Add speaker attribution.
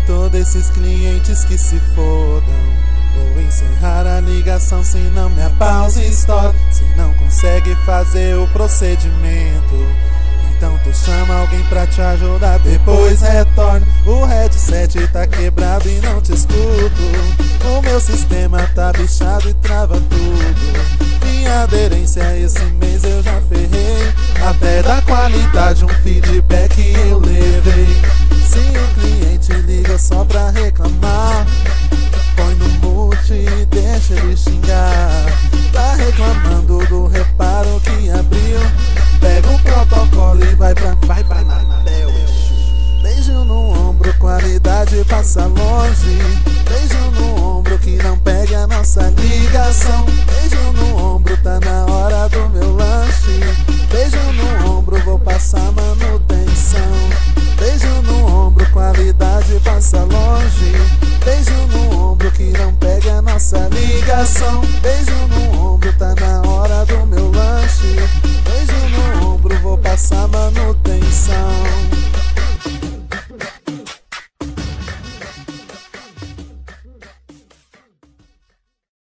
Speaker 1: todos esses clientes que se fodam. Vou encerrar a ligação, senão minha pausa estoura. Se não consegue fazer o procedimento, então tu chama alguém pra te ajudar, depois retorna. O headset tá quebrado e não te escuto. O meu sistema tá bichado e trava tudo. Minha aderência esse mês eu já ferrei. Até da qualidade um feedback eu levei. Se o cliente liga só pra reclamar, põe no mute e deixa ele xingar. Tá reclamando do reparo que abriu, pega o protocolo e vai Mabel. Beijo no ombro, qualidade passa longe. Beijo no ombro que não pegue a nossa ligação. Beijo no ombro, tá na hora do meu lanche. Beijo no ombro, vou passar manutenção. Beijo no ombro, qualidade passa longe. Beijo no ombro que não pega a nossa ligação. Beijo no ombro, tá na hora